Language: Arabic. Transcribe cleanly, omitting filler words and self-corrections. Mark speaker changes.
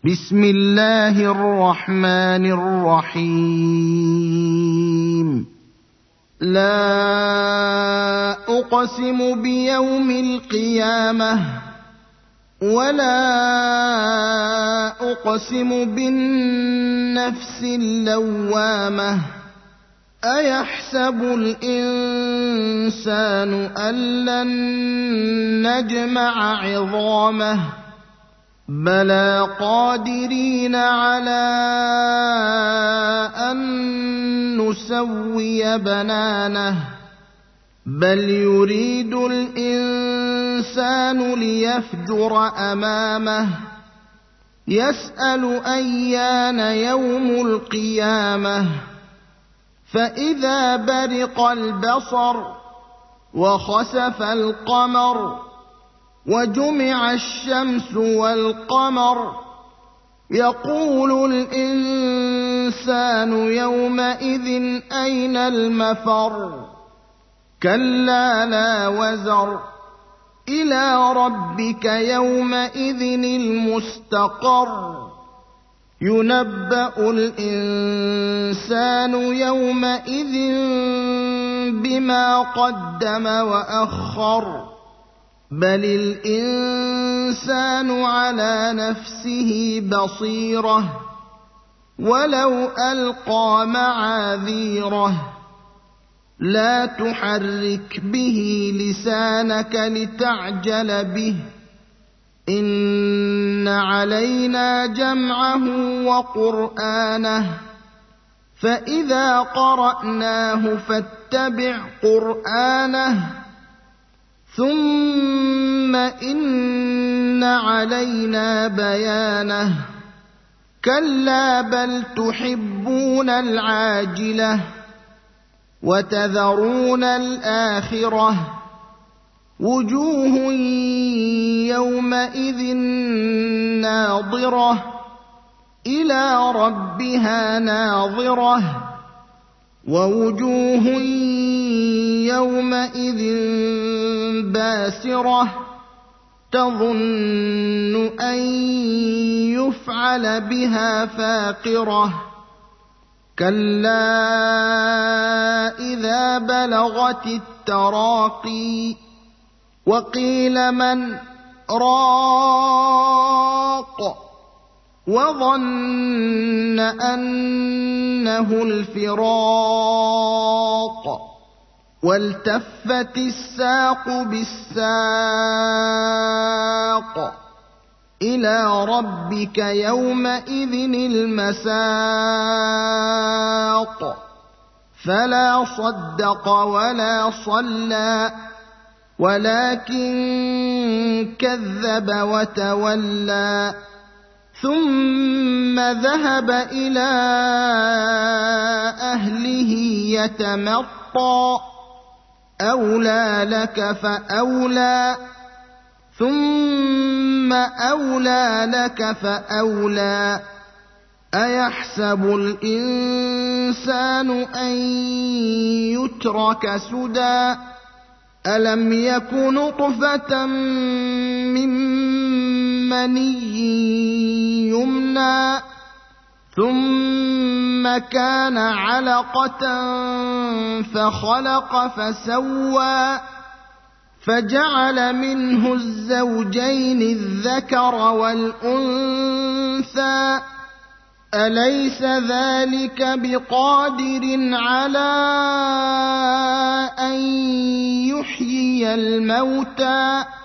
Speaker 1: بسم الله الرحمن الرحيم لا أقسم بيوم القيامة ولا أقسم بالنفس اللوامة أيحسب الإنسان أن لن نجمع عظامه بلى قادرين على أن نسوي بنانه بل يريد الإنسان ليفجر أمامه يسأل أيان يوم القيامة فإذا برق البصر وخسف القمر وجمع الشمس والقمر يقول الإنسان يومئذ أين المفر كلا لا وزر إلى ربك يومئذ المستقر ينبأ الإنسان يومئذ بما قدم وأخر بل الإنسان على نفسه بصيرة ولو ألقى معاذيره لا تحرك به لسانك لتعجل به إن علينا جمعه وقرآنه فإذا قرأناه فاتبع قرآنه ثم إن علينا بيانه كلا بل تحبون العاجلة وتذرون الآخرة وجوه يومئذ ناظرة إلى ربها ناظرة ووجوه يومئذ باسرة تظن أن يفعل بها فاقرة كلا إذا بلغت التراقي وقيل من راق وظن أنه الفراق والتفت الساق بالساق إلى ربك يومئذ المساق فلا صدق ولا صلى ولكن كذب وتولى ثم ذهب إلى أهله يتمطى أولى لك فأولى ثم أولى لك فأولى أيحسب الإنسان أن يترك سدى ألم يك نطفة من مني يمنى ثم كان علقة فخلق فسوى فجعل منه الزوجين الذكر والأنثى أليس ذلك بقادر على أن يحيي الموتى